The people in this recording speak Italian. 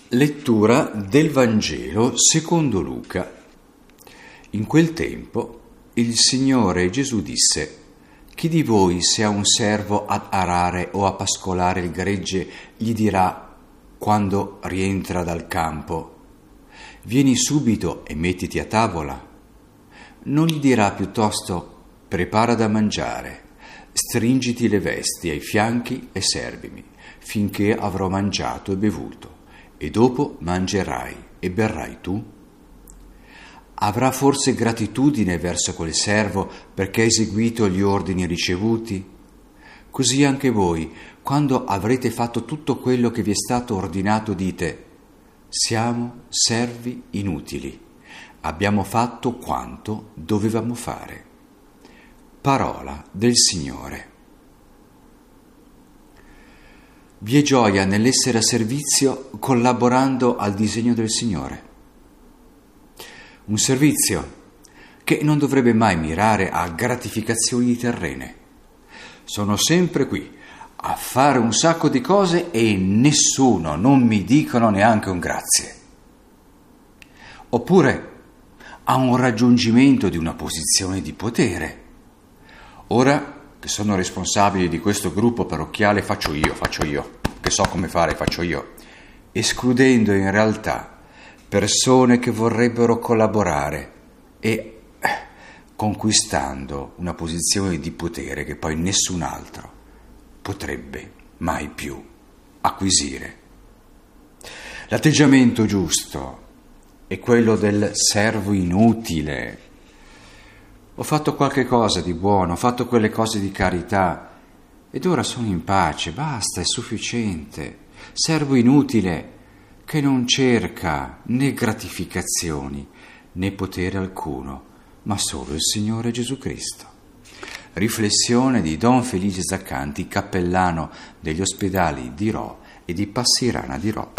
Lettura del Vangelo secondo Luca. In quel tempo il Signore Gesù disse: chi di voi, se ha un servo ad arare o a pascolare il gregge, gli dirà quando rientra dal campo: vieni subito e mettiti a tavola? Non gli dirà piuttosto: prepara da mangiare, stringiti le vesti ai fianchi e servimi, finché avrò mangiato e bevuto, e dopo mangerai e berrai tu? Avrà forse gratitudine verso quel servo perché ha eseguito gli ordini ricevuti? Così anche voi, quando avrete fatto tutto quello che vi è stato ordinato, dite: siamo servi inutili, abbiamo fatto quanto dovevamo fare. Parola del Signore. Vi è gioia nell'essere a servizio collaborando al disegno del Signore. Un servizio che non dovrebbe mai mirare a gratificazioni terrene. Sono sempre qui a fare un sacco di cose e nessuno, non mi dicono neanche un grazie. Oppure a un raggiungimento di una posizione di potere. Ora che sono responsabile di questo gruppo parrocchiale faccio io, che so come fare faccio io, escludendo in realtà persone che vorrebbero collaborare e conquistando una posizione di potere che poi nessun altro potrebbe mai più acquisire. L'atteggiamento giusto è quello del servo inutile. Ho fatto qualche cosa di buono, ho fatto quelle cose di carità ed ora sono in pace, basta, è sufficiente. Servo inutile che non cerca né gratificazioni né potere alcuno, ma solo il Signore Gesù Cristo. Riflessione di Don Felice Zaccanti, cappellano degli ospedali di Rho e di Passirana di Rho.